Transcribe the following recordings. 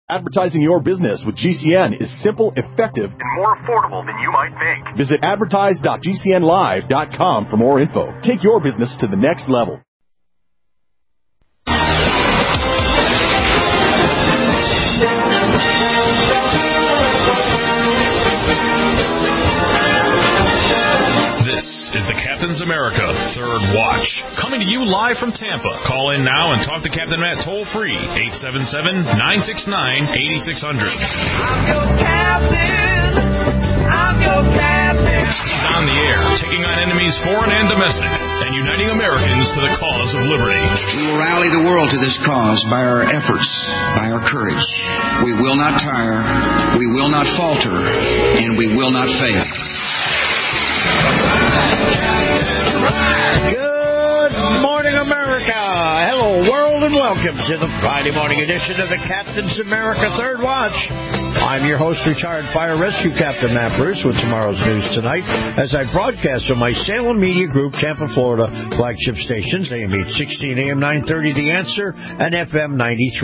Advertising your business with GCN is simple, effective, and more affordable than you might think. Visit advertise.gcnlive.com for more info. Take your business to the next level. This is the Captain's America Third Watch, coming to you live from Tampa. Call in now and talk to Captain Matt toll-free, 877-969-8600. I'm your captain. I'm your captain. He's on the air, taking on enemies foreign and domestic, and uniting Americans to the cause of liberty. We will rally the world to this cause by our efforts, by our courage. We will not tire, we will not falter, and we will not fail. Good morning, America. Hello, world, and welcome to the Friday morning edition of the Captain's America Third Watch. I'm your host, retired fire rescue captain Matt Bruce, with tomorrow's news tonight as I broadcast on my Salem Media Group, Tampa, Florida flagship stations, AM 816, AM 930, The Answer, and FM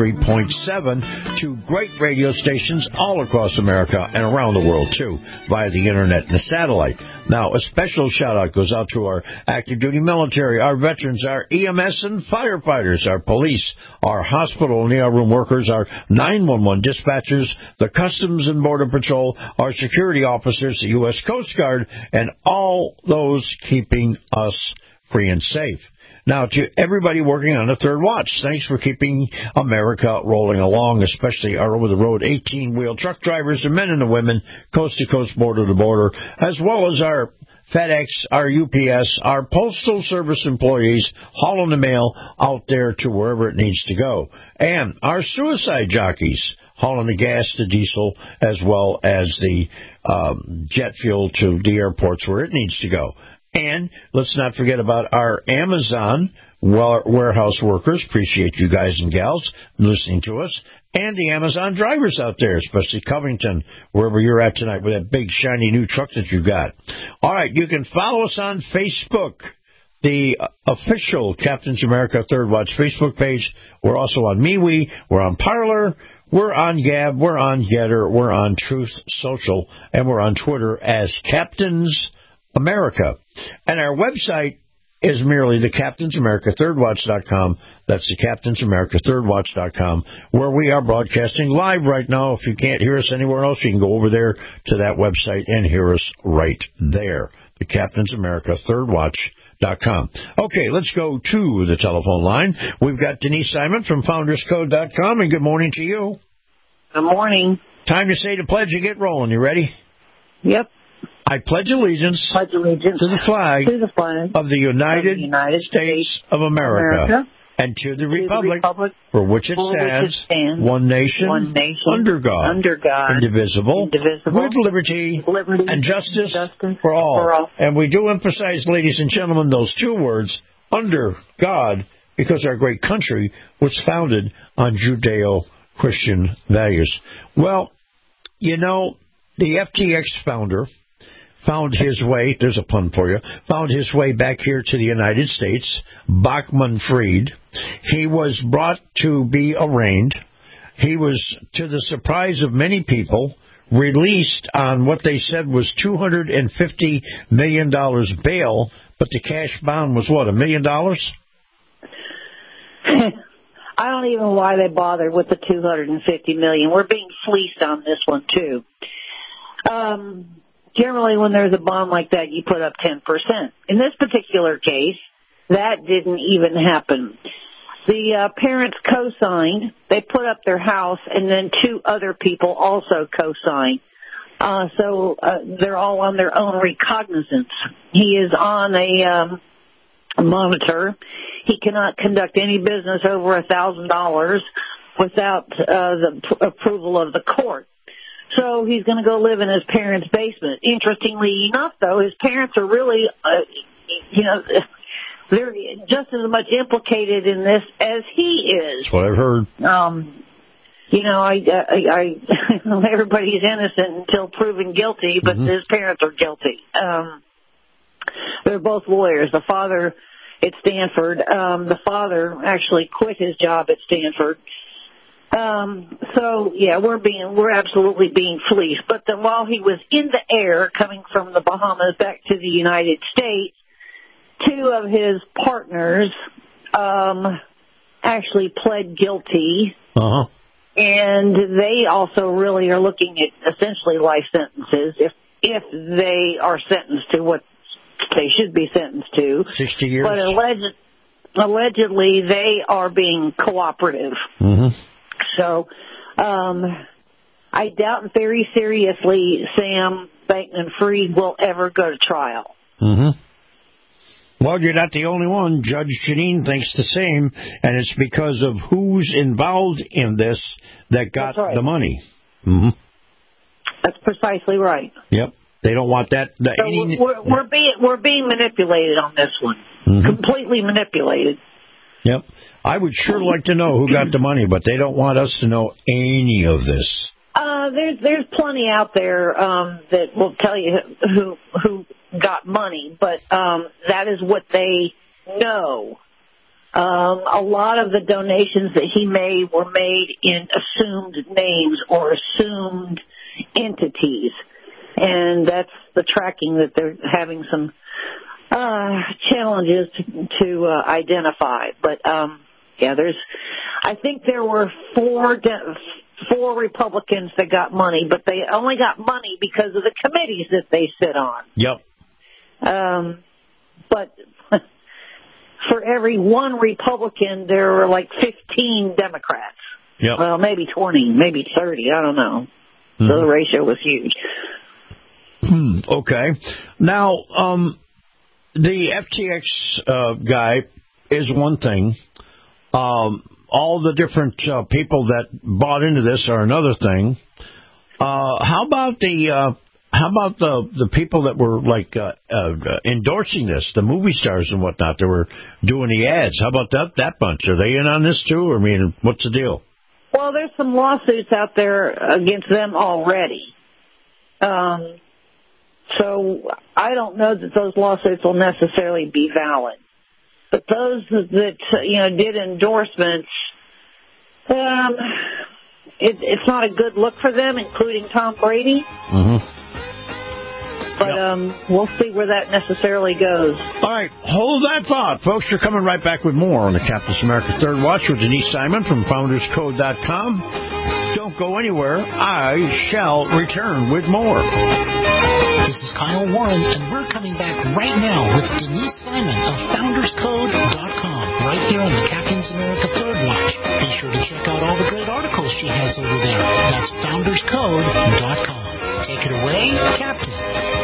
93.7, two great radio stations all across America and around the world, too, via the internet and the satellite. Now, a special shout-out goes out to our active-duty military, our veterans, our EMS and firefighters, our police, our hospital and ER room workers, our 911 dispatchers, the Customs and Border Patrol, our security officers, the U.S. Coast Guard, and all those keeping us free and safe. Now, to everybody working on the Third Watch, thanks for keeping America rolling along, especially our over-the-road 18-wheel truck drivers, the men and the women, coast-to-coast, border-to-border, as well as our FedEx, our UPS, our Postal Service employees hauling the mail out there to wherever it needs to go, and our suicide jockeys hauling the gas, the diesel, as well as the jet fuel to the airports where it needs to go. And let's not forget about our Amazon warehouse workers. Appreciate you guys and gals listening to us. And the Amazon drivers out there, especially Covington, wherever you're at tonight with that big, shiny new truck that you got. All right, you can follow us on Facebook, the official Captain's America Third Watch Facebook page. We're also on MeWe. We're on Parler. We're on Gab. We're on Getter. We're on Truth Social. And we're on Twitter as Captain's America. And our website is merely the CaptainsAmericaThirdWatch.com. That's the CaptainsAmericaThirdWatch.com, where we are broadcasting live right now. If you can't hear us anywhere else, you can go over there to that website and hear us right there. The CaptainsAmericaThirdWatch.com. Okay, let's go to the telephone line. We've got Denise Simon from FoundersCode.com, and good morning to you. Good morning. Time to say the pledge and get rolling. You ready? Yep. I pledge allegiance to the flag of the United States of America and to the republic for which it stands, one nation, under God, indivisible, with liberty and justice for all. And we do emphasize, ladies and gentlemen, those two words, under God, because our great country was founded on Judeo-Christian values. Well, you know, the FTX founder found his way, there's a pun for you, found his way back here to the United States, Bachman Fried. He was brought to be arraigned. He was, to the surprise of many people, released on what they said was $250 million bail, but the cash bond was what, $1 million? I don't even know why they bothered with the $250 million. We're being fleeced on this one, too. Generally, when there's a bond like that, you put up 10%. In this particular case, that didn't even happen. The parents co-signed. They put up their house, and then two other people also co-signed. So they're all on their own recognizance. He is on a monitor. He cannot conduct any business over $1,000 without the approval of the court. So he's going to go live in his parents' basement. Interestingly enough, though, his parents are really, they're just as much implicated in this as he is. That's what I've heard. Everybody's innocent until proven guilty, but his parents are guilty. They're both lawyers. The father at Stanford, the father actually quit his job at Stanford So yeah, we're absolutely being fleeced. But then while he was in the air coming from the Bahamas back to the United States, 2 of his partners actually pled guilty. Uh-huh. And they also really are looking at essentially life sentences if they are sentenced to what they should be sentenced to. 60 years. But allegedly they are being cooperative. Mm-hmm. So I doubt very seriously Sam Bankman-Fried will ever go to trial. Mm-hmm. Well, you're not the only one. Judge Janine thinks the same, and it's because of who's involved in this that got the money. Mm-hmm. That's precisely right. Yep. They don't want that. We're being manipulated on this one. Mm-hmm. Completely manipulated. Yep. I would sure like to know who got the money, but they don't want us to know any of this. There's plenty out there that will tell you who got money, but that is what they know. A lot of the donations that he made were made in assumed names or assumed entities, and that's the tracking that they're having some challenges to identify. But yeah, I think there were 4 Republicans that got money, but they only got money because of the committees that they sit on. Yep. But for every 1 Republican, there were like 15 Democrats. Yep. Well, maybe 20, maybe 30, I don't know. Mm-hmm. So the ratio was huge. Okay. Now, the FTX guy is one thing. All the different people that bought into this are another thing. How about the people that were like endorsing this, the movie stars and whatnot that were doing the ads? How about that bunch? Are they in on this too? I mean, what's the deal? Well, there's some lawsuits out there against them already. So I don't know that those lawsuits will necessarily be valid. But those that did endorsements, it's not a good look for them, including Tom Brady. Mm-hmm. But we'll see where that necessarily goes. All right, hold that thought, folks. We're coming right back with more on the Captain America Third Watch with Denise Simon from FoundersCode.com. Don't go anywhere. I shall return with more. This is Kyle Warren, and we're coming back right now with Denise Simon of FoundersCode.com, right here on the Captain's America Third Watch. Be sure to check out all the great articles she has over there. That's FoundersCode.com. Take it away, Captain.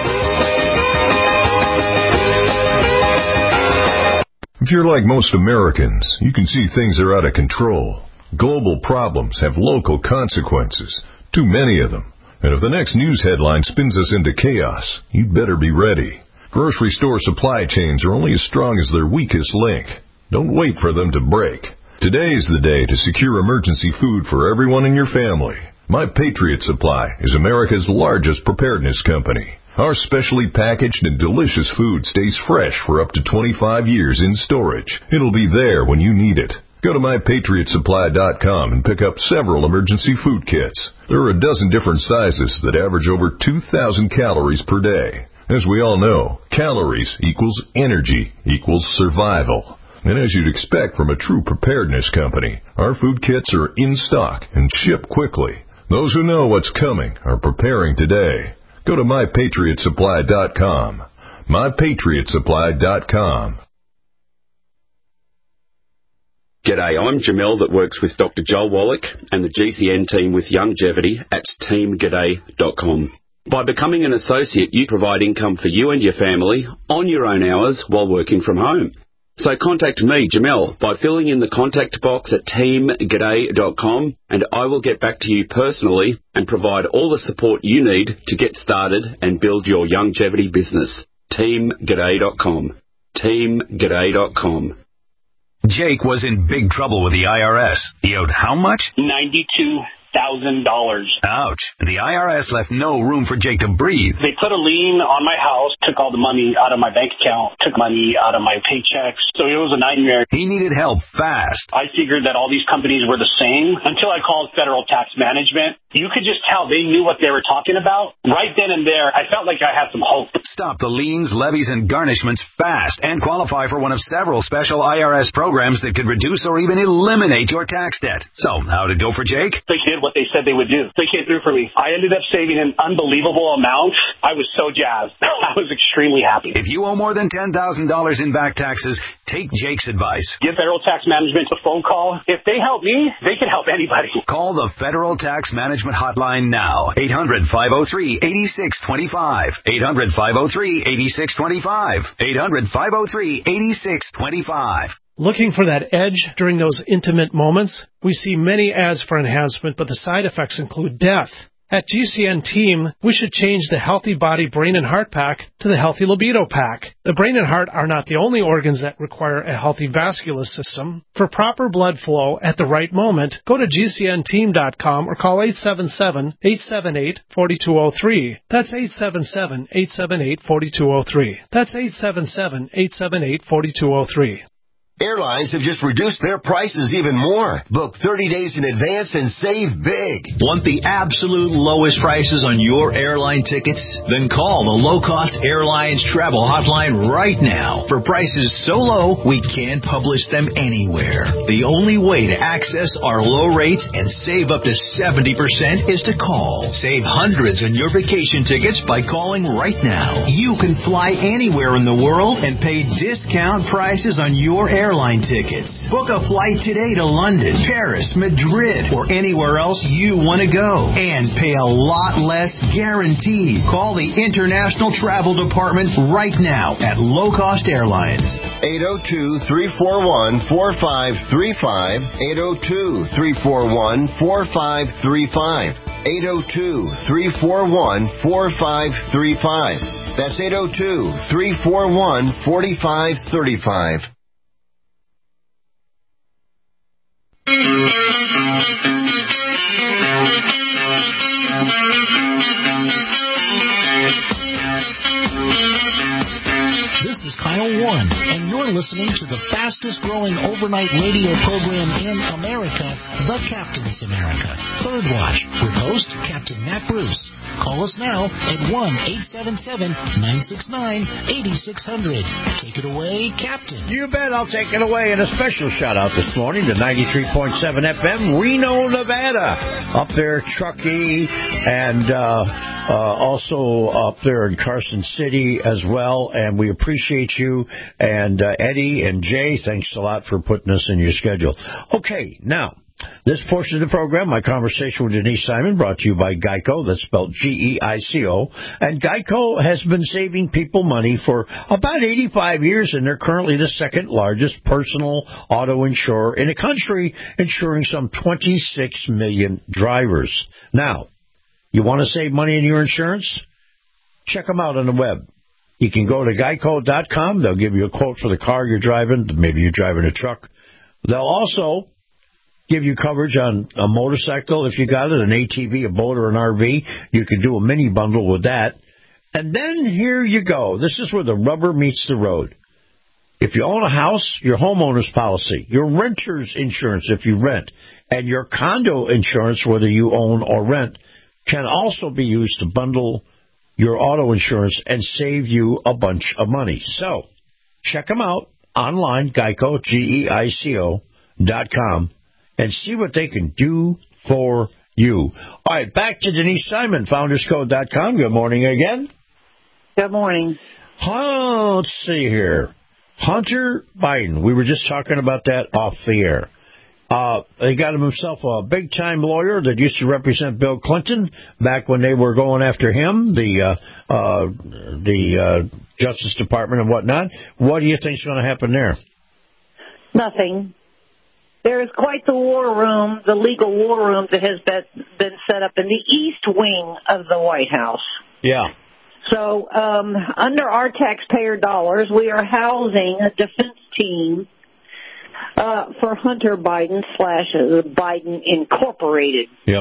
If you're like most Americans, you can see things are out of control. Global problems have local consequences, too many of them. And if the next news headline spins us into chaos, you'd better be ready. Grocery store supply chains are only as strong as their weakest link. Don't wait for them to break. Today is the day to secure emergency food for everyone in your family. My Patriot Supply is America's largest preparedness company. Our specially packaged and delicious food stays fresh for up to 25 years in storage. It'll be there when you need it. Go to MyPatriotSupply.com and pick up several emergency food kits. There are a dozen different sizes that average over 2,000 calories per day. As we all know, calories equals energy equals survival. And as you'd expect from a true preparedness company, our food kits are in stock and ship quickly. Those who know what's coming are preparing today. Go to MyPatriotSupply.com. MyPatriotSupply.com. G'day, I'm Jamel that works with Dr. Joel Wallach and the GCN team with Longevity at teamg'day.com. By becoming an associate, you provide income for you and your family on your own hours while working from home. So contact me, Jamel, by filling in the contact box at teamg'day.com, and I will get back to you personally and provide all the support you need to get started and build your longevity business. teamg'day.com. teamg'day.com. Jake was in big trouble with the IRS. He owed how much? $92,000. Ouch. The IRS left no room for Jake to breathe. They put a lien on my house, took all the money out of my bank account, took money out of my paychecks. So it was a nightmare. He needed help fast. I figured that all these companies were the same until I called Federal Tax Management. You could just tell they knew what they were talking about. Right then and there, I felt like I had some hope. Stop the liens, levies, and garnishments fast and qualify for one of several special IRS programs that could reduce or even eliminate your tax debt. So, how'd it go for Jake? They did what they said they would do. They came through for me. I ended up saving an unbelievable amount. I was so jazzed. I was extremely happy. If you owe more than $10,000 in back taxes, take Jake's advice. Give Federal Tax Management a phone call. If they help me, they can help anybody. Call the Federal Tax Management Hotline now. 800-503-8625. 800-503-8625. 800-503-8625. Looking for that edge during those intimate moments? We see many ads for enhancement, but the side effects include death. At GCN Team, we should change the Healthy Body, Brain, and Heart Pack to the Healthy Libido Pack. The brain and heart are not the only organs that require a healthy vascular system. For proper blood flow at the right moment, go to GCNteam.com or call 877-878-4203. That's 877-878-4203. That's 877-878-4203. Airlines have just reduced their prices even more. Book 30 days in advance and save big. Want the absolute lowest prices on your airline tickets? Then call the Low Cost Airlines Travel Hotline right now. For prices so low, we can't publish them anywhere. The only way to access our low rates and save up to 70% is to call. Save hundreds on your vacation tickets by calling right now. You can fly anywhere in the world and pay discount prices on your airline tickets. Book a flight today to London, Paris, Madrid, or anywhere else you want to go. And pay a lot less guaranteed. Call the International Travel Department right now at Low Cost Airlines. 802-341-4535. 802-341-4535. 802-341-4535. That's 802-341-4535. This is Kyle Warren, and you're listening to the fastest growing overnight radio program in America, The Captain's America, Third Watch, with host Captain Matt Bruce. Call us now at 1-877-969-8600. Take it away, Captain. You bet, I'll take it away. And a special shout-out this morning to 93.7 FM, Reno, Nevada. Up there, Truckee, and also up there in Carson City as well. And we appreciate you. And Eddie and Jay, thanks a lot for putting us in your schedule. Okay, now, this portion of the program, my conversation with Denise Simon, brought to you by Geico. That's spelled G-E-I-C-O. And Geico has been saving people money for about 85 years, and they're currently the second largest personal auto insurer in the country, insuring some 26 million drivers. Now, you want to save money in your insurance? Check them out on the web. You can go to geico.com. They'll give you a quote for the car you're driving. Maybe you're driving a truck. They'll also give you coverage on a motorcycle if you got it, an ATV, a boat, or an RV. You can do a mini bundle with that. And then here you go. This is where the rubber meets the road. If you own a house, your homeowner's policy, your renter's insurance if you rent, and your condo insurance, whether you own or rent, can also be used to bundle your auto insurance and save you a bunch of money. So check them out online, Geico, Geico.com, and see what they can do for you. All right, back to Denise Simon, FoundersCode.com. Good morning again. Good morning. Let's see here. Hunter Biden. We were just talking about that off the air. He got himself a big-time lawyer that used to represent Bill Clinton back when they were going after him, the Justice Department and whatnot. What do you think is going to happen there? Nothing. There is quite the war room, the legal war room that has been set up in the east wing of the White House. Yeah. So under our taxpayer dollars, we are housing a defense team for Hunter Biden / Biden Incorporated. Yep.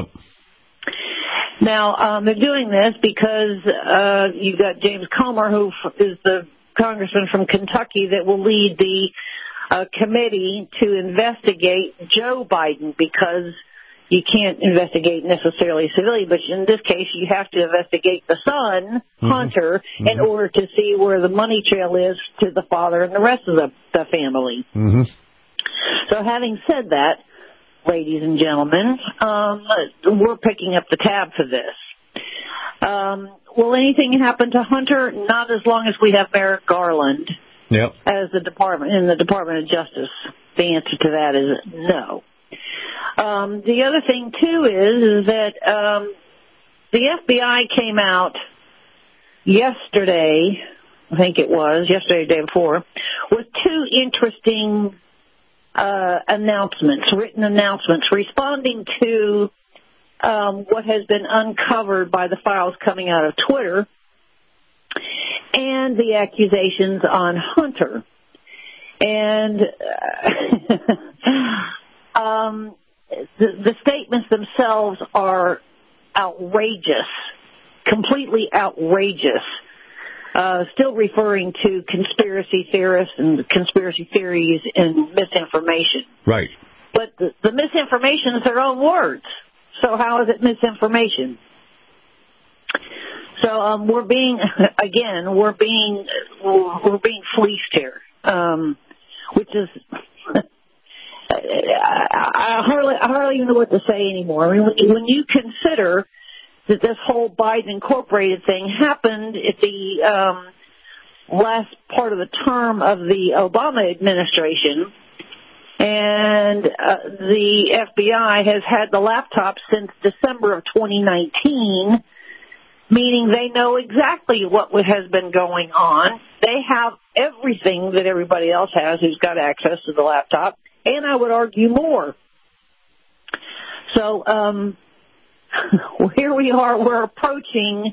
Now, they're doing this because you've got James Comer, who is the congressman from Kentucky that will lead the committee to investigate Joe Biden, because you can't investigate necessarily civilian, but in this case you have to investigate the son, Hunter, in order to see where the money trail is to the father and the rest of the family. So having said that, ladies and gentlemen, we're picking up the tab for this. Will anything happen to Hunter? Not as long as we have Merrick Garland as the Department of Justice. The answer to that is no. The other thing too is that the FBI came out yesterday, I think it was yesterday, the day before, with two interesting written announcements, responding to what has been uncovered by the files coming out of Twitter and the accusations on Hunter. And the statements themselves are outrageous, completely outrageous. Still referring to conspiracy theorists and conspiracy theories and misinformation. Right. But the misinformation is their own words. So how is it misinformation? So we're being fleeced here, which is I hardly even know what to say anymore. I mean, when you consider that this whole Biden Incorporated thing happened at the last part of the term of the Obama administration, and the FBI has had the laptop since December of 2019, meaning they know exactly what has been going on. They have everything that everybody else has who's got access to the laptop, and I would argue more. So here we are, we're approaching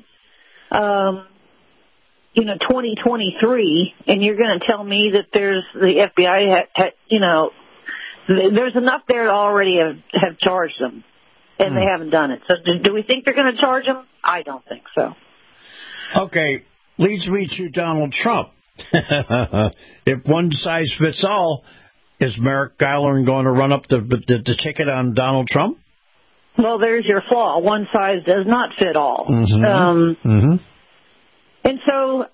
2023, and you're going to tell me that there's the FBI there's enough there to already have charged them, and they haven't done it. So do we think they're going to charge them? I don't think so. Okay, leads me to Donald Trump. If one size fits all, is Merrick Garland going to run up the ticket on Donald Trump? Well, there's your flaw. One size does not fit all. And so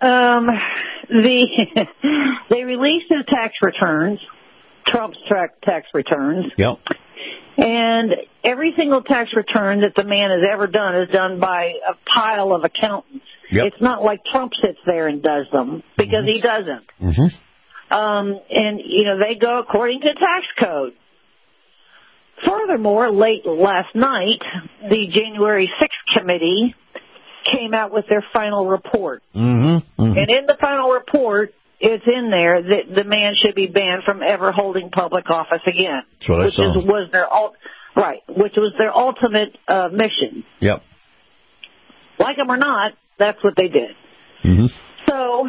they released his tax returns, Trump's tax returns. Yep. And every single tax return that the man has ever done is done by a pile of accountants. Yep. It's not like Trump sits there and does them, because he doesn't. And, they go according to tax code. Furthermore, late last night, the January 6th committee came out with their final report. And in the final report, it's in there that the man should be banned from ever holding public office again. That's what I saw. Which was their ultimate mission. Yep. Like them or not, that's what they did. So,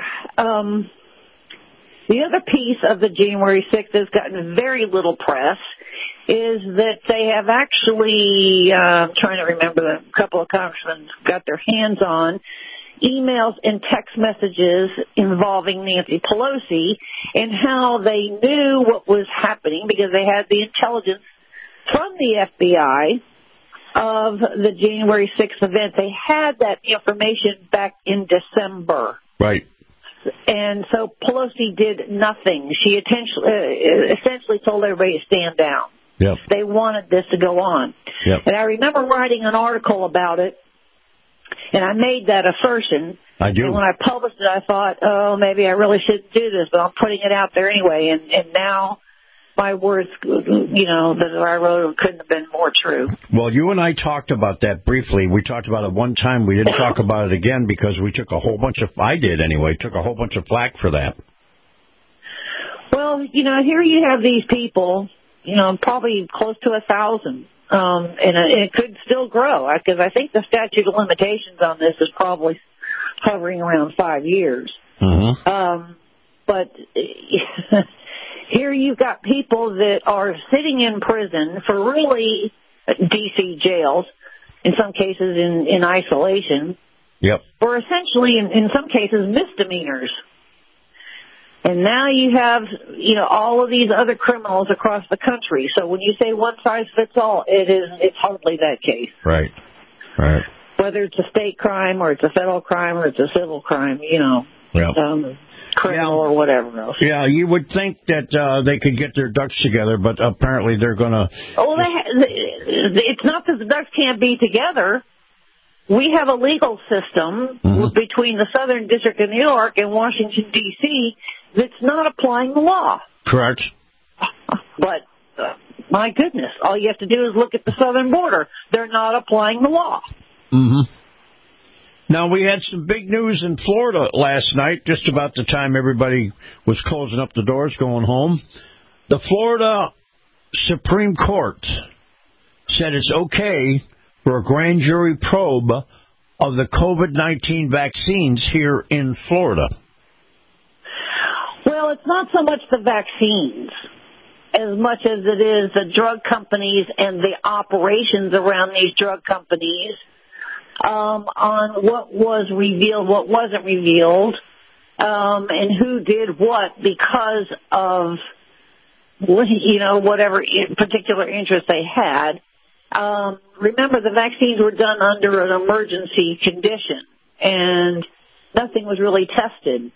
the other piece of the January 6th that's gotten very little press is that they have actually, trying to remember, a couple of congressmen got their hands on emails and text messages involving Nancy Pelosi and how they knew what was happening because they had the intelligence from the FBI of the January 6th event. They had that information back in December. Right. And so Pelosi did nothing. She essentially told everybody to stand down. Yep. They wanted this to go on. Yep. And I remember writing an article about it, and I made that assertion. I do. And when I published it, I thought, oh, maybe I really shouldn't do this, but I'm putting it out there anyway. And now my words, that I wrote couldn't have been more true. Well, you and I talked about that briefly. We talked about it one time. We didn't talk about it again because we took a whole bunch of flack for that. Well, here you have these people, probably close to 1,000. And it could still grow because I think the statute of limitations on this is probably hovering around 5 years. But Here you've got people that are sitting in prison for really D.C. jails, in some cases in isolation. Yep. For essentially, in some cases, misdemeanors. And now you have, all of these other criminals across the country. So when you say one size fits all, it's hardly that case. Right. Whether it's a state crime or it's a federal crime or it's a civil crime, criminal or whatever else. Yeah, you would think that they could get their ducks together, but apparently they're going to... Oh, it's not that the ducks can't be together. We have a legal system between the Southern District of New York and Washington, D.C. that's not applying the law. Correct. But, my goodness, all you have to do is look at the southern border. They're not applying the law. Mm-hmm. Now, we had some big news in Florida last night, just about the time everybody was closing up the doors, going home. The Florida Supreme Court said it's okay for a grand jury probe of the COVID-19 vaccines here in Florida. Well, it's not so much the vaccines as much as it is the drug companies and the operations around these drug companies on what was revealed, what wasn't revealed, and who did what because of, whatever particular interest they had. Remember, the vaccines were done under an emergency condition, and nothing was really tested.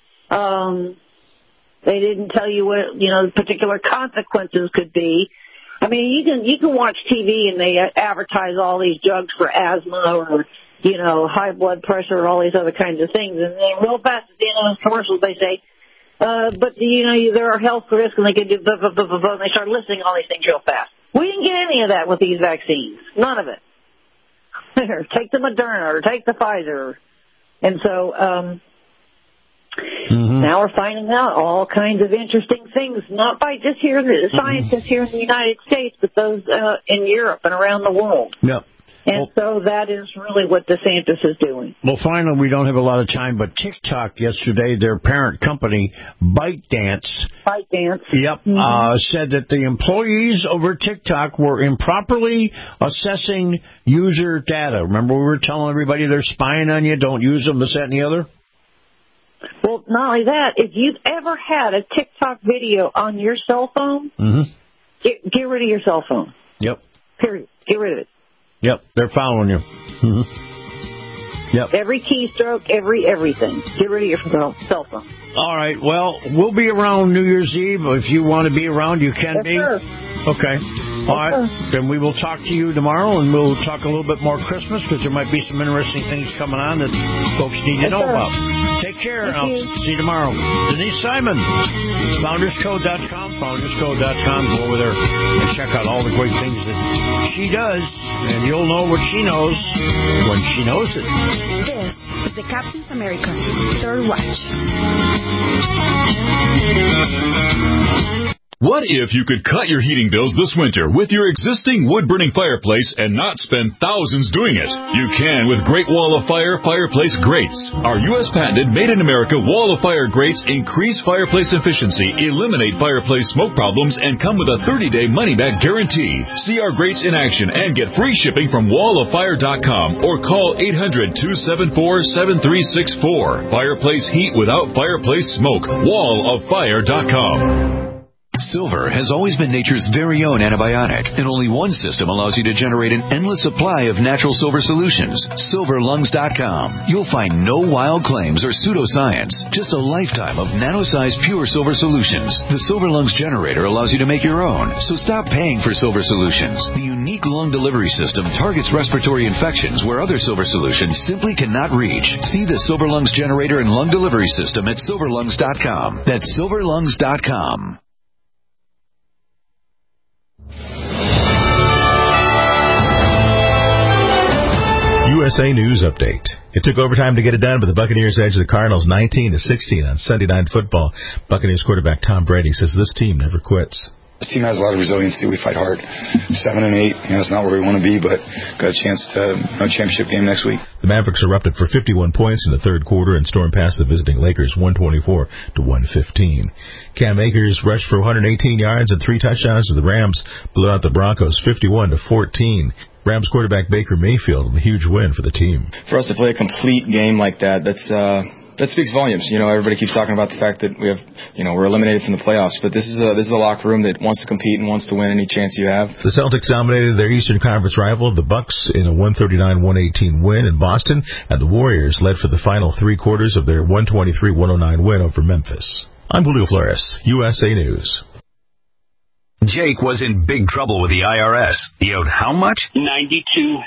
They didn't tell you what, particular consequences could be. I mean, you can watch TV and they advertise all these drugs for asthma or, high blood pressure or all these other kinds of things. And then real fast at the end of those commercials, they say, but, there are health risks, and they can do blah, blah, blah, blah, blah, and they start listing all these things real fast. We didn't get any of that with these vaccines. None of it. Take the Moderna or take the Pfizer. And so now we're finding out all kinds of interesting things, not by just here, the scientists here in the United States, but those in Europe and around the world. Yep. And so that is really what DeSantis is doing. Well, finally, we don't have a lot of time, but TikTok yesterday, their parent company, ByteDance. Yep. Said that the employees over TikTok were improperly assessing user data. Remember we were telling everybody they're spying on you, don't use them, this, that, and the other? Well, not only that, if you've ever had a TikTok video on your cell phone, get rid of your cell phone. Yep. Period. Get rid of it. Yep, they're following you. Yep. Every keystroke, everything. Get rid of your cell phone. All right, well, we'll be around New Year's Eve. If you want to be around, you can be. Sure. Okay. All right. Then we will talk to you tomorrow, and we'll talk a little bit more Christmas, because there might be some interesting things coming on that folks need to know about. Take care, and I'll see you tomorrow. Denise Simon, FoundersCode.com, FoundersCode.com. Go over there and check out all the great things that she does, and you'll know what she knows when she knows it. This is the Captain's America Third Watch. What if you could cut your heating bills this winter with your existing wood-burning fireplace and not spend thousands doing it? You can with Great Wall of Fire Fireplace Grates. Our U.S. patented made-in-America Wall of Fire grates increase fireplace efficiency, eliminate fireplace smoke problems, and come with a 30-day money-back guarantee. See our grates in action and get free shipping from walloffire.com or call 800-274-7364. Fireplace heat without fireplace smoke. walloffire.com. Silver has always been nature's very own antibiotic, and only one system allows you to generate an endless supply of natural silver solutions. SilverLungs.com. You'll find no wild claims or pseudoscience, just a lifetime of nano-sized pure silver solutions. The Silver Lungs generator allows you to make your own, so stop paying for silver solutions. The unique lung delivery system targets respiratory infections where other silver solutions simply cannot reach. See the Silver Lungs generator and lung delivery system at SilverLungs.com. That's SilverLungs.com. USA News Update. It took overtime to get it done, but the Buccaneers edged the Cardinals 19-16 on Sunday Night Football. Buccaneers quarterback Tom Brady says this team never quits. This team has a lot of resiliency. We fight hard. 7-8, it's not where we want to be, but got a chance to championship game next week. The Mavericks erupted for 51 points in the third quarter and stormed past the visiting Lakers 124-115. Cam Akers rushed for 118 yards and 3 touchdowns as the Rams blew out the Broncos 51-14. Rams quarterback Baker Mayfield with a huge win for the team. For us to play a complete game like that speaks volumes. Everybody keeps talking about the fact that we have, we're eliminated from the playoffs, but this is a locker room that wants to compete and wants to win any chance you have. The Celtics dominated their Eastern Conference rival, the Bucks, in a 139-118 win in Boston, and the Warriors led for the final 3 quarters of their 123-109 win over Memphis. I'm Julio Flores, USA News. Jake was in big trouble with the IRS. He owed how much? $92,000.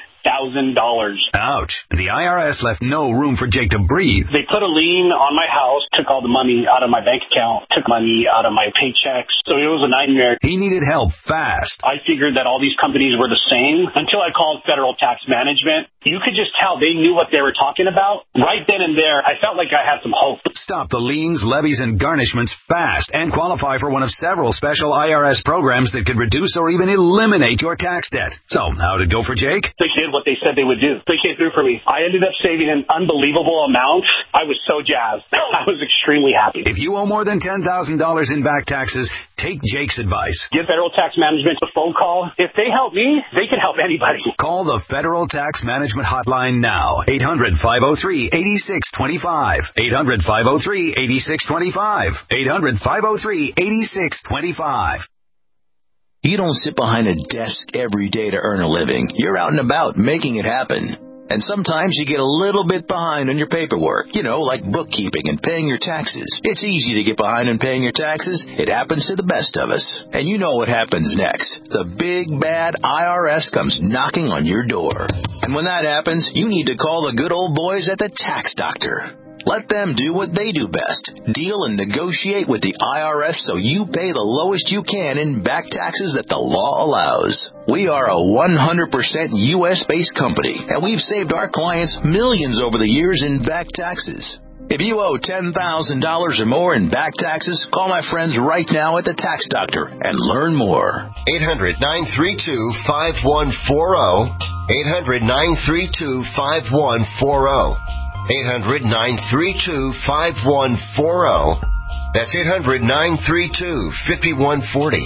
Ouch. The IRS left no room for Jake to breathe. They put a lien on my house, took all the money out of my bank account, took money out of my paychecks. So it was a nightmare. He needed help fast. I figured that all these companies were the same until I called Federal Tax Management. You could just tell they knew what they were talking about. Right then and there, I felt like I had some hope. Stop the liens, levies, and garnishments fast and qualify for one of several special IRS programs that could reduce or even eliminate your tax debt. So, how'd it go for Jake? They did what they said they would do. They came through for me. I ended up saving an unbelievable amount. I was so jazzed. I was extremely happy. If you owe more than $10,000 in back taxes, take Jake's advice. Give Federal Tax Management a phone call. If they help me, they can help anybody. Call the Federal Tax Management Hotline now. 800-503-8625. 800-503-8625. 800-503-8625. You don't sit behind a desk every day to earn a living. You're out and about making it happen. And sometimes you get a little bit behind on your paperwork, like bookkeeping and paying your taxes. It's easy to get behind on paying your taxes. It happens to the best of us. And you know what happens next. The big, bad IRS comes knocking on your door. And when that happens, you need to call the good old boys at the Tax Doctor. Let them do what they do best. Deal and negotiate with the IRS so you pay the lowest you can in back taxes that the law allows. We are a 100% U.S.-based company, and we've saved our clients millions over the years in back taxes. If you owe $10,000 or more in back taxes, call my friends right now at the Tax Doctor and learn more. 800-932-5140. 800-932-5140. 800-932-5140. That's 800-932-5140.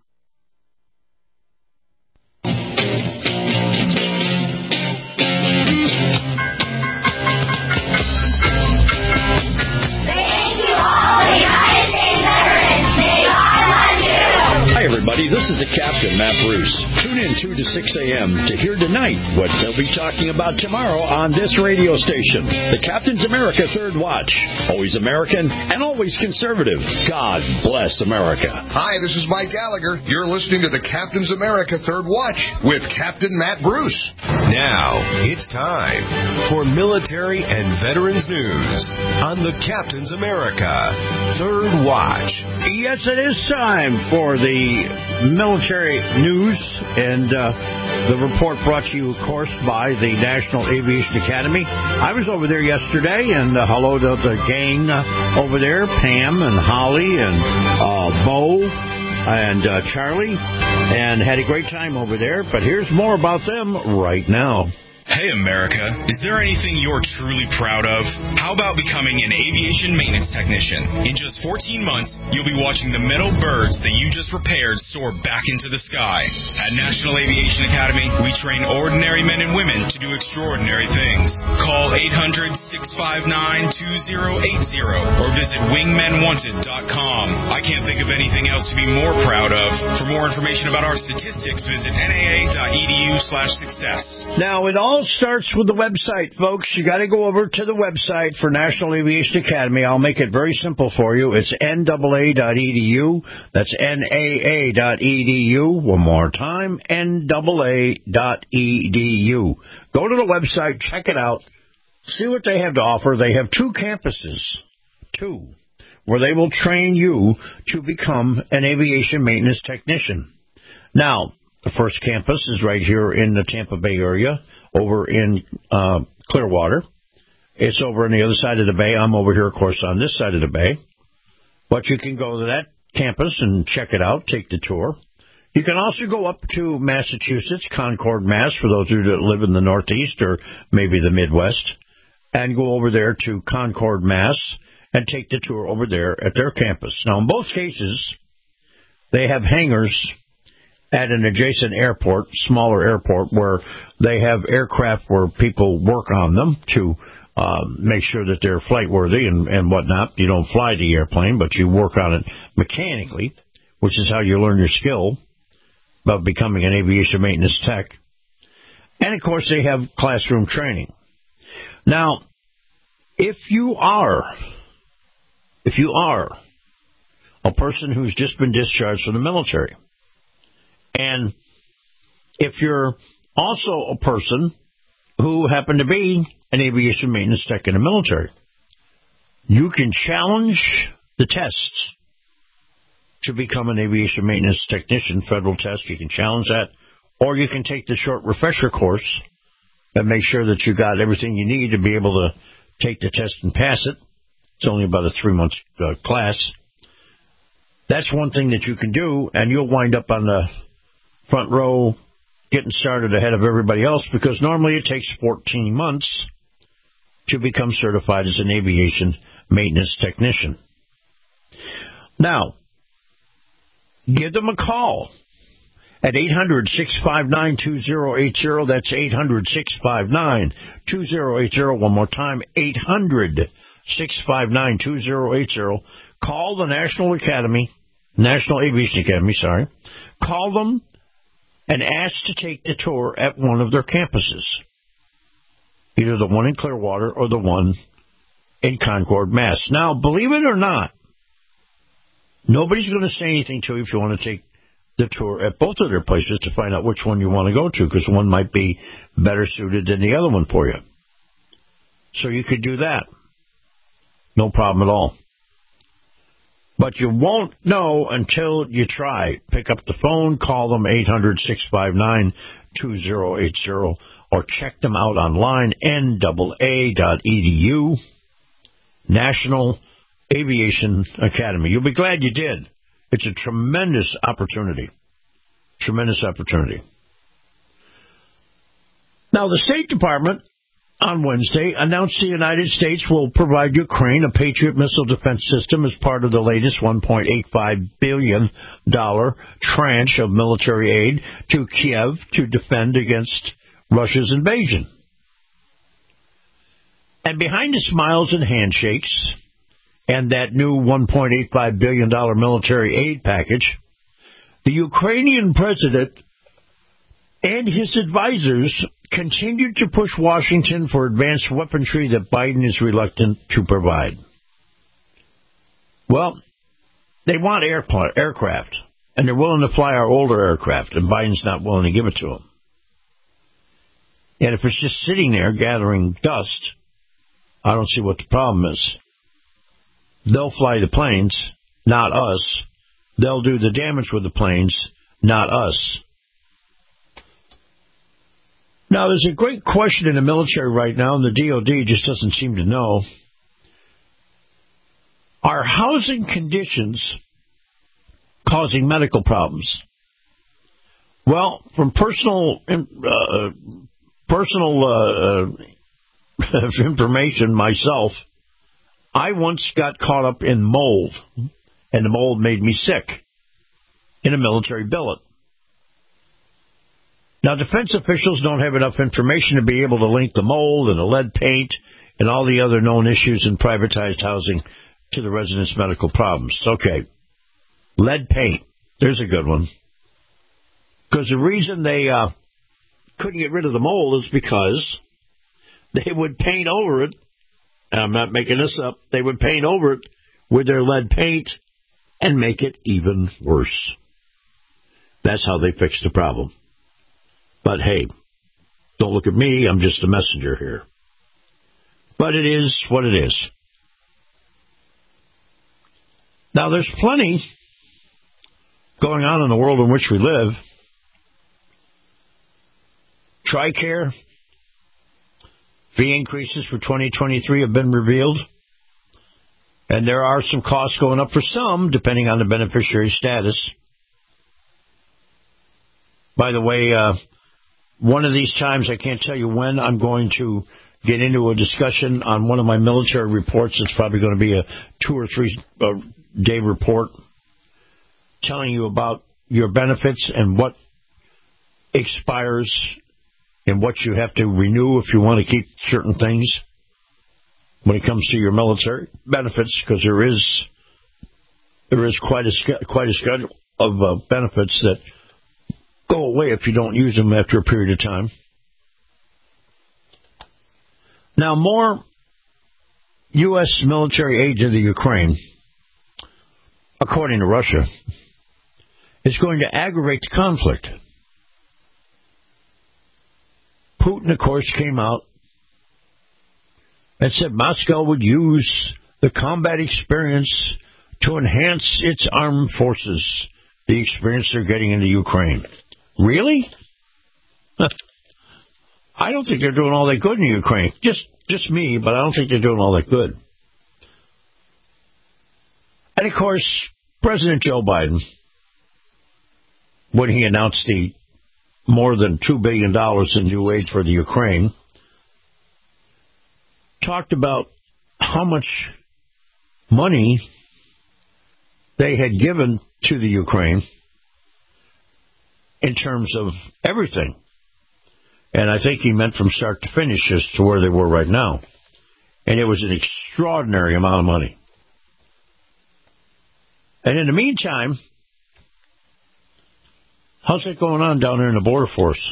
Everybody, this is the Captain, Matt Bruce. Tune in 2 to 6 a.m. to hear tonight what they'll be talking about tomorrow on this radio station. The Captain's America Third Watch. Always American and always conservative. God bless America. Hi, this is Mike Gallagher. You're listening to the Captain's America Third Watch with Captain Matt Bruce. Now, it's time for military and veterans news on the Captain's America Third Watch. Yes, it is time for the military news, and the report brought to you, of course, by the National Aviation Academy. I was over there yesterday, and hello to the gang over there, Pam and Holly and Bo and Charlie, and had a great time over there. But here's more about them right now. Hey, America, is there anything you're truly proud of? How about becoming an aviation maintenance technician? In just 14 months, you'll be watching the metal birds that you just repaired soar back into the sky. At National Aviation Academy, we train ordinary men and women to do extraordinary things. Call 800-659-2080 or visit wingmenwanted.com. I can't think of anything else to be more proud of. For more information about our statistics, visit naa.edu/success. Now, it all starts with the website, folks. You got to go over to the website for National Aviation Academy. I'll make it very simple for you. It's NAA.edu. That's NAA.edu. One more time, NAA.edu. Go to the website, check it out, see what they have to offer. They have 2 campuses, where they will train you to become an aviation maintenance technician. Now, the first campus is right here in the Tampa Bay area, over in Clearwater. It's over on the other side of the bay. I'm over here, of course, on this side of the bay. But you can go to that campus and check it out, take the tour. You can also go up to Massachusetts, Concord, Mass, for those of you that live in the Northeast or maybe the Midwest, and go over there to Concord, Mass, and take the tour over there at their campus. Now, in both cases, they have hangars at an adjacent airport, smaller airport, where they have aircraft where people work on them to make sure that they're flight worthy and whatnot. You don't fly the airplane, but you work on it mechanically, which is how you learn your skill about becoming an aviation maintenance tech. And, of course, they have classroom training. Now, if you are a person who's just been discharged from the military, and if you're also a person who happened to be an aviation maintenance tech in the military, you can challenge the tests to become an aviation maintenance technician, federal test. You can challenge that, or you can take the short refresher course and make sure that you got everything you need to be able to take the test and pass it. It's only about a 3-month class. That's one thing that you can do, and you'll wind up on the front row getting started ahead of everybody else, because normally it takes 14 months to become certified as an aviation maintenance technician. Now, give them a call at 800-659-2080. That's 800-659-2080. One more time, 800-659-2080. Call the National Aviation Academy, Call them and ask to take the tour at one of their campuses, either the one in Clearwater or the one in Concord, Mass. Now, believe it or not, nobody's going to say anything to you if you want to take the tour at both of their places to find out which one you want to go to, because one might be better suited than the other one for you. So you could do that. No problem at all. But you won't know until you try. Pick up the phone, call them 800-659-2080, or check them out online, NAA.edu, National Aviation Academy. You'll be glad you did. It's a tremendous opportunity. Tremendous opportunity. Now, the State Department on Wednesday announced the United States will provide Ukraine a Patriot missile defense system as part of the latest $1.85 billion tranche of military aid to Kiev to defend against Russia's invasion. And behind the smiles and handshakes and that new $1.85 billion military aid package, the Ukrainian president and his advisors continued to push Washington for advanced weaponry that Biden is reluctant to provide. Well, they want aircraft, and they're willing to fly our older aircraft, and Biden's not willing to give it to them. And if it's just sitting there gathering dust, I don't see what the problem is. They'll fly the planes, not us. They'll do the damage with the planes, not us. Now, there's a great question in the military right now, and the DOD just doesn't seem to know. Are housing conditions causing medical problems? Well, from personal information myself, I once got caught up in mold, and the mold made me sick in a military billet. Now, defense officials don't have enough information to be able to link the mold and the lead paint and all the other known issues in privatized housing to the residents' medical problems. Okay, lead paint, there's a good one. Because the reason they couldn't get rid of the mold is because they would paint over it, and I'm not making this up, they would paint over it with their lead paint and make it even worse. That's how they fixed the problem. But hey, don't look at me, I'm just a messenger here. But it is what it is. Now, there's plenty going on in the world in which we live. TRICARE, fee increases for 2023 have been revealed. And there are some costs going up for some, depending on the beneficiary status. By the way, one of these times, I can't tell you when, I'm going to get into a discussion on one of my military reports. It's probably going to be a 2 or 3 day report telling you about your benefits and what expires and what you have to renew if you want to keep certain things when it comes to your military benefits, because there is quite a schedule of benefits that go away if you don't use them after a period of time. Now, more U.S. military aid to the Ukraine, according to Russia, is going to aggravate the conflict. Putin, of course, came out and said Moscow would use the combat experience to enhance its armed forces, the experience they're getting into Ukraine. Really? I don't think they're doing all that good in Ukraine. Just me, but I don't think they're doing all that good. And, of course, President Joe Biden, when he announced the more than $2 billion in new aid for the Ukraine, talked about how much money they had given to the Ukraine in terms of everything. And I think he meant from start to finish as to where they were right now. And it was an extraordinary amount of money. And in the meantime, how's that going on down there in the border force?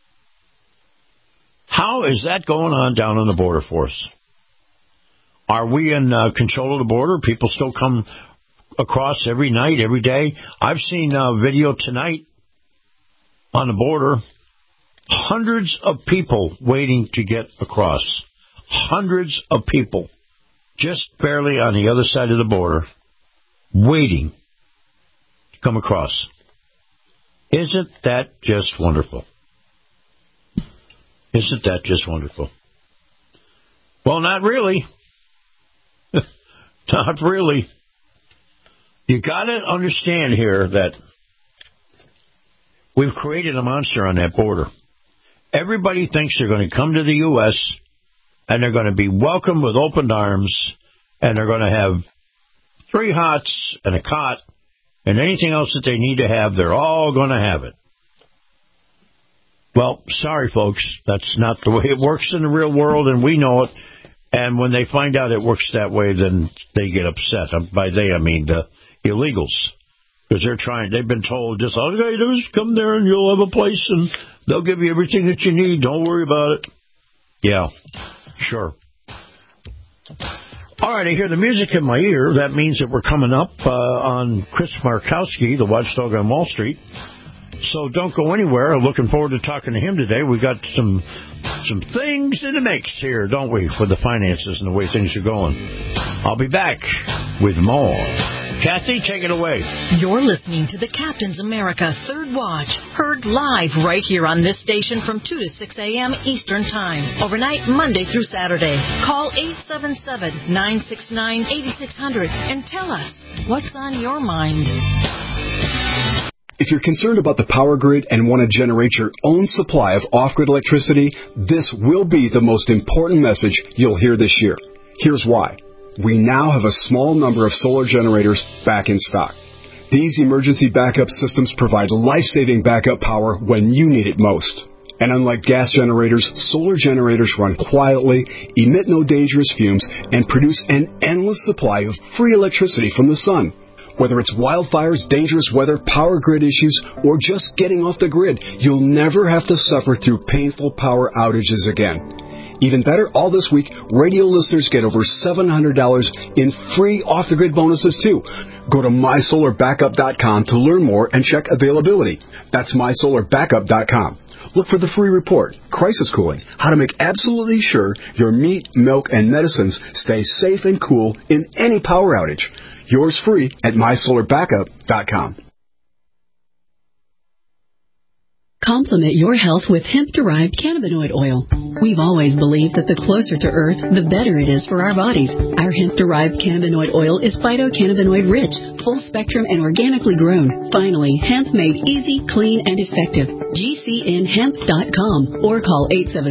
How is that going on down in the border force? Are we in control of the border? People still come across every night, every day. I've seen video tonight on the border. Hundreds of people waiting to get across. Hundreds of people just barely on the other side of the border waiting to come across. Isn't that just wonderful? Isn't that just wonderful? Well, not really. Not really. You got to understand here that we've created a monster on that border. Everybody thinks they're going to come to the U.S. and they're going to be welcomed with open arms and they're going to have 3 hots and a cot and anything else that they need to have, they're all going to have it. Well, sorry, folks, that's not the way it works in the real world, and we know it. And when they find out it works that way, then they get upset. By they, I mean the illegals. Because they've been told, just all you got to do is come there and you'll have a place and they'll give you everything that you need. Don't worry about it. Yeah, sure. All right, I hear the music in my ear. That means that we're coming up on Chris Markowski, the watchdog on Wall Street. So don't go anywhere. I'm looking forward to talking to him today. We got some things in the mix here, don't we, for the finances and the way things are going. I'll be back with more. Kathy, take it away. You're listening to the Captain's America Third Watch, heard live right here on this station from 2 to 6 a.m. Eastern Time, overnight Monday through Saturday. Call 877-969-8600 and tell us what's on your mind. If you're concerned about the power grid and want to generate your own supply of off-grid electricity, this will be the most important message you'll hear this year. Here's why. We now have a small number of solar generators back in stock. These emergency backup systems provide life-saving backup power when you need it most. And unlike gas generators, solar generators run quietly, emit no dangerous fumes, and produce an endless supply of free electricity from the sun. Whether it's wildfires, dangerous weather, power grid issues, or just getting off the grid, you'll never have to suffer through painful power outages again. Even better, all this week, radio listeners get over $700 in free off-the-grid bonuses, too. Go to MySolarBackup.com to learn more and check availability. That's MySolarBackup.com. Look for the free report, Crisis Cooling, how to make absolutely sure your meat, milk, and medicines stay safe and cool in any power outage. Yours free at MySolarBackup.com. Complement your health with hemp-derived cannabinoid oil. We've always believed that the closer to Earth, the better it is for our bodies. Our hemp-derived cannabinoid oil is phytocannabinoid rich, full spectrum, and organically grown. Finally, hemp made easy, clean, and effective. GCNhemp.com or call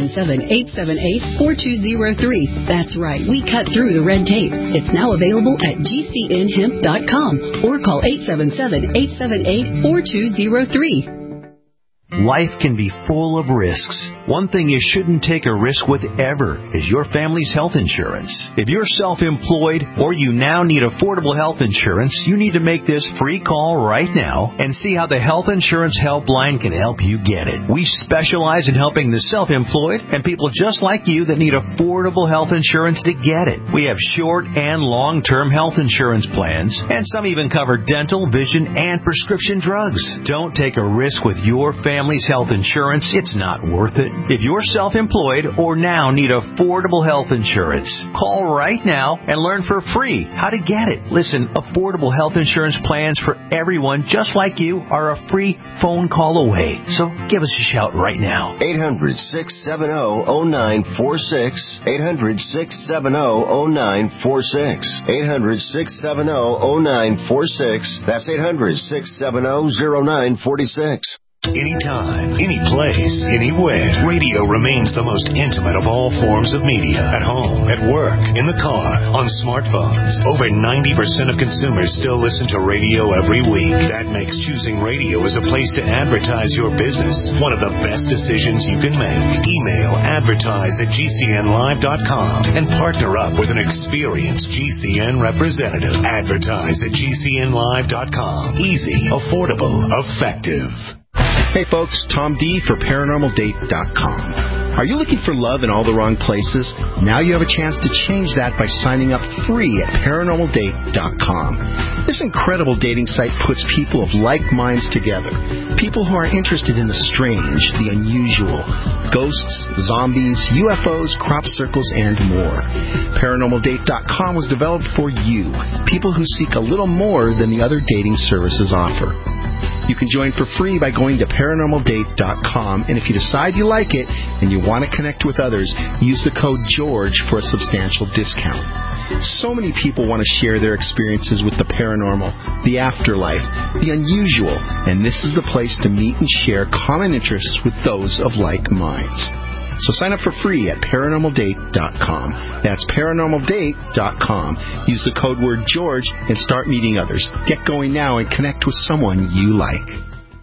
877-878-4203. That's right, we cut through the red tape. It's now available at GCNhemp.com or call 877-878-4203. Life can be full of risks. One thing you shouldn't take a risk with ever is your family's health insurance. If you're self-employed or you now need affordable health insurance, you need to make this free call right now and see how the Health Insurance Helpline can help you get it. We specialize in helping the self-employed and people just like you that need affordable health insurance to get it. We have short and long-term health insurance plans, and some even cover dental, vision, and prescription drugs. Don't take a risk with your family's health insurance. It's not worth it. If you're self-employed or now need affordable health insurance, call right now and learn for free how to get it. Listen, affordable health insurance plans for everyone just like you are a free phone call away. So give us a shout right now. 800-670-0946. 800-670-0946. 800-670-0946. That's 800-670-0946. Anytime, any place, anywhere. Radio remains the most intimate of all forms of media. At home, at work, in the car, on smartphones. Over 90% of consumers still listen to radio every week. That makes choosing radio as a place to advertise your business one of the best decisions you can make. Email advertise@gcnlive.com and partner up with an experienced GCN representative. Advertise@gcnlive.com. Easy, affordable, effective. Hey folks, Tom D for ParanormalDate.com. Are you looking for love in all the wrong places? Now you have a chance to change that by signing up free at ParanormalDate.com. This incredible dating site puts people of like minds together. People who are interested in the strange, the unusual, ghosts, zombies, UFOs, crop circles, and more. ParanormalDate.com was developed for you, people who seek a little more than the other dating services offer. You can join for free by going to ParanormalDate.com, and if you decide you like it and you want to connect with others, use the code GEORGE for a substantial discount. So many people want to share their experiences with the paranormal, the afterlife, the unusual, and this is the place to meet and share common interests with those of like minds. So sign up for free at ParanormalDate.com. That's ParanormalDate.com. Use the code word George and start meeting others. Get going now and connect with someone you like.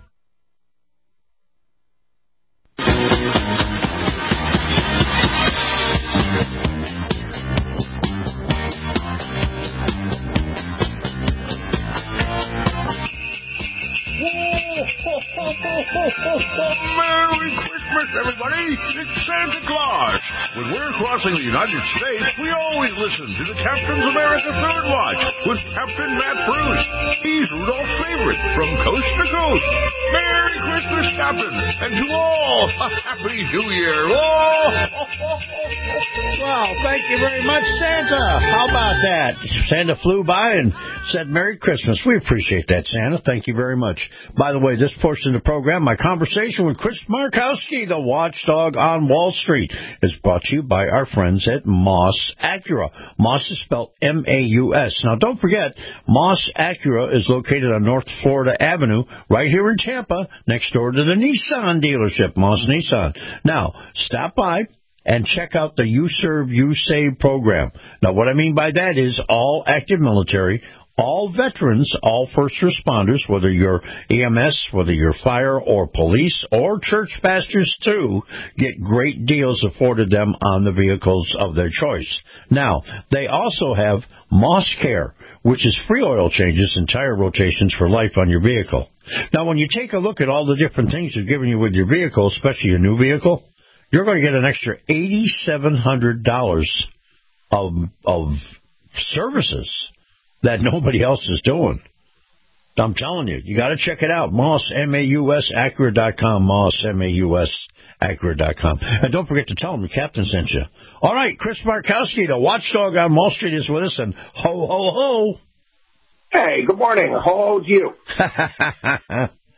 Merry Christmas, everybody! It's Santa Claus! When we're crossing the United States, we always listen to the Captain's America Third Watch with Captain Matt Bruce. He's Rudolph's favorite from coast to coast. Merry Christmas, Captain! And to all, a Happy New Year! Well, thank you very much, Santa. How about that? Santa flew by and said Merry Christmas. We appreciate that, Santa. Thank you very much. By the way, this portion of the program, my conversation with Chris Markowski, the watchdog on Wall Street, is brought to you by our friends at Moss Acura. Moss is spelled M-A-U-S. Now, don't forget, Moss Acura is located on North Florida Avenue, right here in Tampa, next door to the Nissan dealership, Moss Nissan. Now, stop by and check out the You Serve, You Save program. Now, what I mean by that is all active military, all veterans, all first responders, whether you're EMS, whether you're fire or police or church pastors too, get great deals afforded them on the vehicles of their choice. Now, they also have Moss Care, which is free oil changes and tire rotations for life on your vehicle. Now, when you take a look at all the different things they're giving you with your vehicle, especially your new vehicle, you're going to get an extra $8,700 of services that nobody else is doing. I'm telling you, you got to check it out. Moss, M-A-U-S, Acura.com, Moss, M-A-U-S, Acura.com. And don't forget to tell them the captain sent you. All right, Chris Markowski, the watchdog on Wall Street, is with us, and ho, ho, ho. Hey, good morning. Ho, ho to you.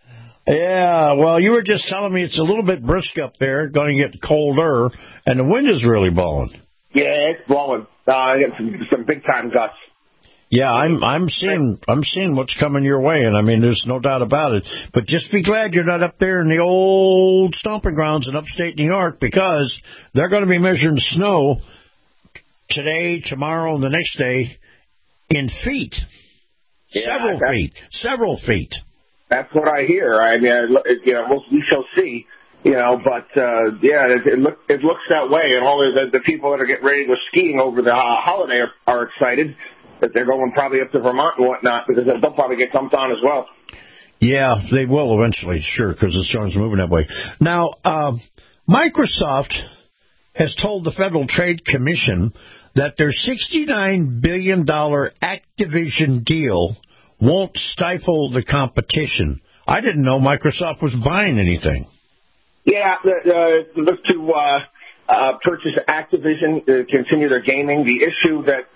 Yeah, well, you were just telling me it's a little bit brisk up there, going to get colder, and the wind is really blowing. Yeah, it's blowing. I got some big time gusts. Yeah, I'm seeing what's coming your way, and I mean, there's no doubt about it. But just be glad you're not up there in the old stomping grounds in upstate New York, because they're going to be measuring snow today, tomorrow, and the next day in feet. Yeah, several feet. That's what I hear. I mean, we shall see. But it looks that way, and all the people that are getting ready to go skiing over the holiday are excited that they're going probably up to Vermont and whatnot, because they'll probably get dumped on as well. Yeah, they will eventually, sure, because the storm's moving that way. Now, Microsoft has told the Federal Trade Commission that their $69 billion Activision deal won't stifle the competition. I didn't know Microsoft was buying anything. Yeah, look to purchase Activision to continue their gaming. The issue that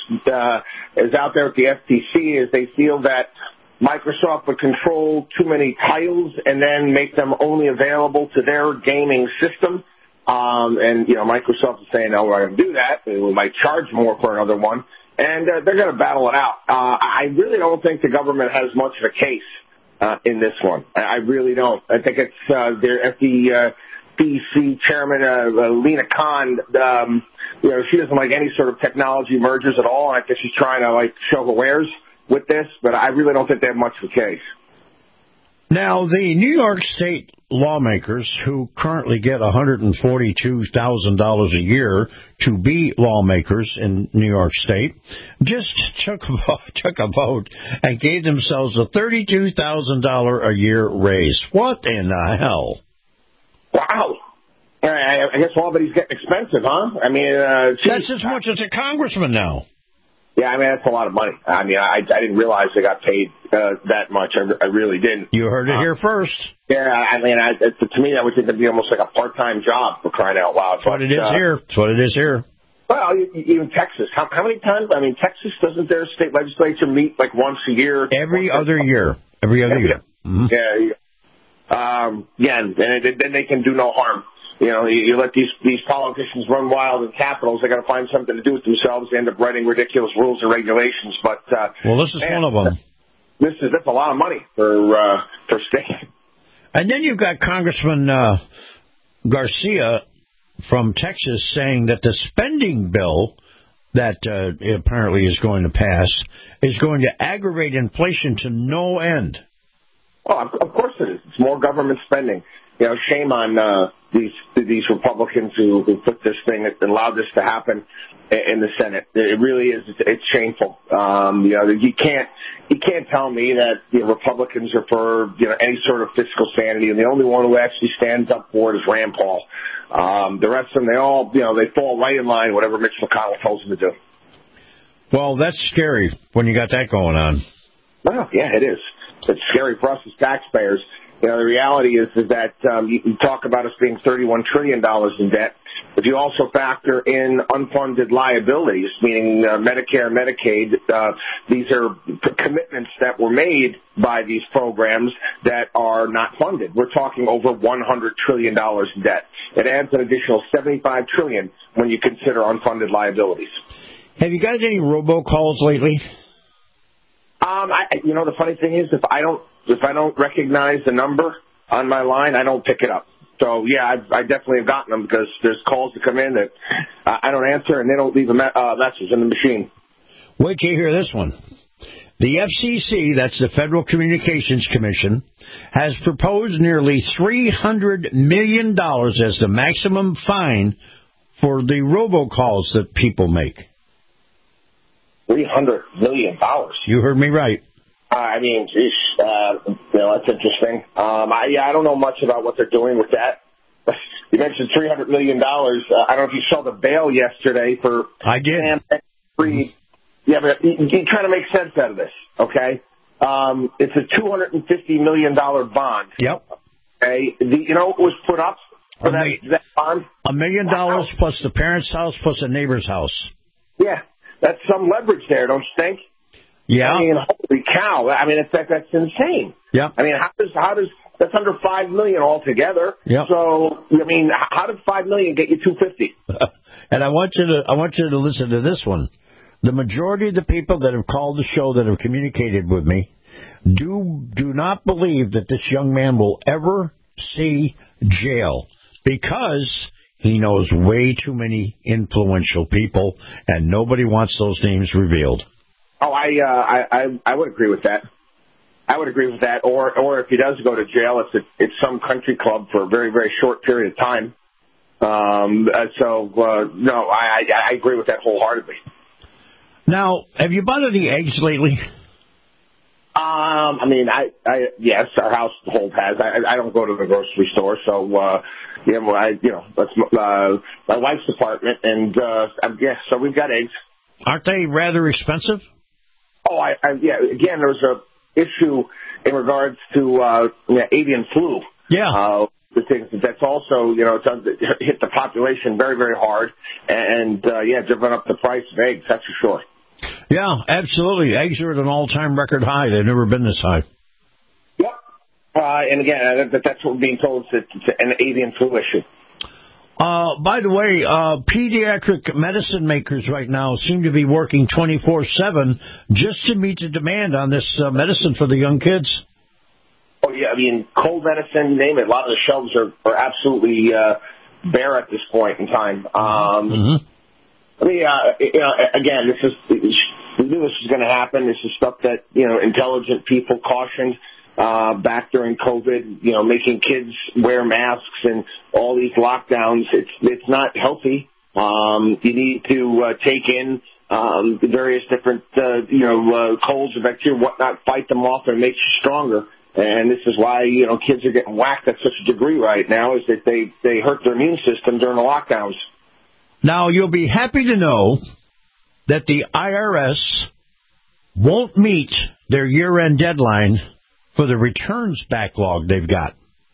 is out there at the FTC is they feel that Microsoft would control too many titles and then make them only available to their gaming system. And Microsoft is saying, no, we're going to do that. We might charge more for another one. And they're going to battle it out. I really don't think the government has much of a case in this one. I really don't. I think it's the FTC chairman, Lena Khan. She doesn't like any sort of technology mergers at all. I guess she's trying to show her wares with this, but I really don't think they have much of a case. Now, the New York State lawmakers who currently get $142,000 a year to be lawmakers in New York State just took a vote and gave themselves a $32,000 a year raise. What in the hell? Wow. I guess Albany's getting expensive, huh? I mean, that's as much as a congressman now. Yeah, I mean, that's a lot of money. I mean, I didn't realize they got paid that much. I really didn't. You heard it here first. Yeah, I mean, to me, I would think it'd be almost like a part-time job, for crying out loud. That's what it is here. That's what it is here. Well, even Texas. How many times? I mean, Texas, doesn't their state legislature meet once a year? Every other year. Mm-hmm. Yeah, and then they can do no harm. You let these politicians run wild in capitals, they got to find something to do with themselves. They end up writing ridiculous rules and regulations. But this is one of them. That's a lot of money for state. And then you've got Congressman Garcia from Texas saying that the spending bill that apparently is going to pass is going to aggravate inflation to no end. Oh, of course it is. It's more government spending. Shame on these Republicans who put this thing and allowed this to happen in the Senate. It really is. It's shameful. You can't tell me that Republicans are for any sort of fiscal sanity, and the only one who actually stands up for it is Rand Paul. The rest of them, they fall right in line whatever Mitch McConnell tells them to do. Well, that's scary when you got that going on. Well, yeah, it is. It's scary for us as taxpayers. The reality is that you talk about us being $31 trillion in debt. If you also factor in unfunded liabilities, meaning Medicare, Medicaid, these are commitments that were made by these programs that are not funded. We're talking over $100 trillion in debt. It adds an additional $75 trillion when you consider unfunded liabilities. Have you got any robocalls lately? The funny thing is, if I don't recognize the number on my line, I don't pick it up. So yeah, I definitely have gotten them because there's calls that come in that I don't answer, and they don't leave a message in the machine. Wait till you hear this one. The FCC, that's the Federal Communications Commission, has proposed nearly $300 million as the maximum fine for the robocalls that people make. $300 million. You heard me right. I mean, geez, that's interesting. I don't know much about what they're doing with that. You mentioned $300 million. I don't know if you saw the bail yesterday for... I did. Yeah, but you trying to make sense out of this, okay? It's a $250 million bond. Yep. Okay. You know what was put up for that bond? $1 million plus the parent's house plus a neighbor's house. Yeah. That's some leverage there, don't you think? Yeah. I mean, holy cow! I mean, that's insane. Yeah. I mean, how does That's under $5 million altogether. Yep. So, I mean, how did $5 million get you $250? And I want you to listen to this one. The majority of the people that have called the show that have communicated with me do not believe that this young man will ever see jail because he knows way too many influential people, and nobody wants those names revealed. Oh, I would agree with that. I would agree with that. Or if he does go to jail, it's some country club for a very, very short period of time. No, I agree with that wholeheartedly. Now, have you bought any eggs lately? I mean, yes, our household has. I don't go to the grocery store, so that's my wife's department, and so we've got eggs. Aren't they rather expensive? Oh, again, there's a issue in regards to avian flu. Yeah. That's also, it's hit the population very, very hard, and driven up the price of eggs, that's for sure. Yeah, absolutely. Eggs are at an all-time record high. They've never been this high. Yep. And again, that's what we're being told. It's an avian flu issue. By the way, pediatric medicine makers right now seem to be working 24/7 just to meet the demand on this medicine for the young kids. Oh, yeah. I mean, cold medicine, you name it. A lot of the shelves are absolutely bare at this point in time. I mean, again, we knew this was going to happen. This is stuff that, intelligent people cautioned back during COVID, making kids wear masks and all these lockdowns. It's not healthy. You need to take in the various different, colds and bacteria, whatnot, fight them off and make you stronger. And this is why, kids are getting whacked at such a degree right now, is that they hurt their immune system during the lockdowns. Now, you'll be happy to know that the IRS won't meet their year-end deadline for the returns backlog they've got.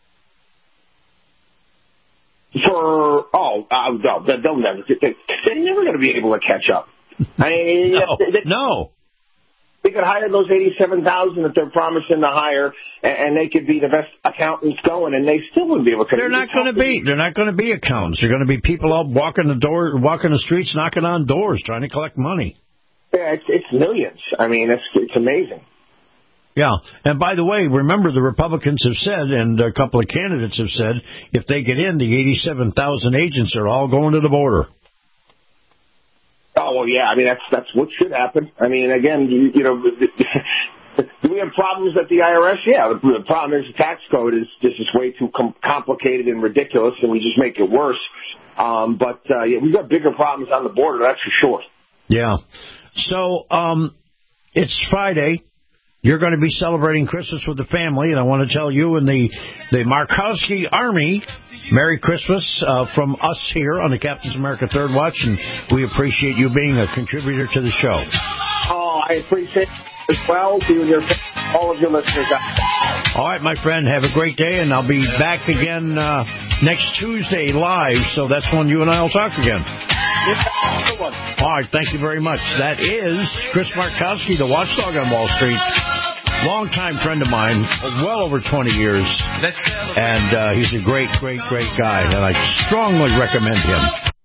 No, they're never going to be able to catch up. No. They could hire those 87,000 that they're promising to hire, and they could be the best accountants going, and they still wouldn't be able to. They're not going to be. They're not going to be accountants. They're going to be people out walking the streets, knocking on doors, trying to collect money. Yeah, it's millions. I mean, it's amazing. Yeah, and by the way, remember the Republicans have said, and a couple of candidates have said, if they get in, the 87,000 agents are all going to the border. Oh, well, yeah. I mean, that's what should happen. I mean, again, do we have problems at the IRS? Yeah. The problem is the tax code is just way too complicated and ridiculous, and we just make it worse. But we've got bigger problems on the border, that's for sure. Yeah. So it's Friday. You're going to be celebrating Christmas with the family, and I want to tell you and the Markowski Army, Merry Christmas from us here on the Captain's America Third Watch, and we appreciate you being a contributor to the show. Oh, I appreciate it as well, you and all of your listeners. All right, my friend, have a great day, and I'll be back again next Tuesday live, so that's when you and I will talk again. All right, thank you very much. That is Chris Markowski, the watchdog on Wall Street. Longtime friend of mine, well over 20 years. And he's a great, great, great guy, and I strongly recommend him.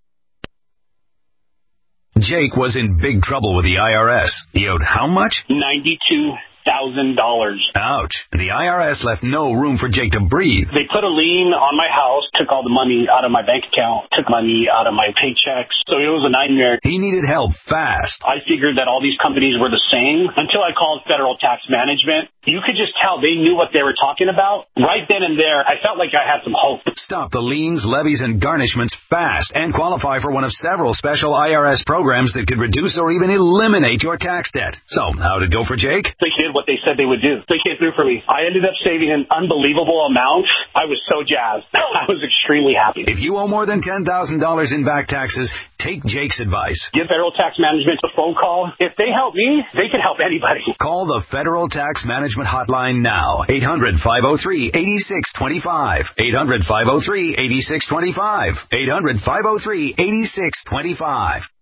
Jake was in big trouble with the IRS. He owed how much? $92,000. Ouch. The IRS left no room for Jake to breathe. They put a lien on my house, took all the money out of my bank account, took money out of my paychecks. So it was a nightmare. He needed help fast. I figured that all these companies were the same until I called Federal Tax Management. You could just tell they knew what they were talking about. Right then and there, I felt like I had some hope. Stop the liens, levies, and garnishments fast and qualify for one of several special IRS programs that could reduce or even eliminate your tax debt. So, how did it go for Jake? They did what they said they would do. They came through for me. I ended up saving an unbelievable amount. I was so jazzed. I was extremely happy. If you owe more than $10,000 in back taxes, take Jake's advice. Give Federal Tax Management a phone call. If they help me, they can help anybody. Call the Federal Tax Management Hotline now. 800-503-8625. 800-503-8625. 800-503-8625.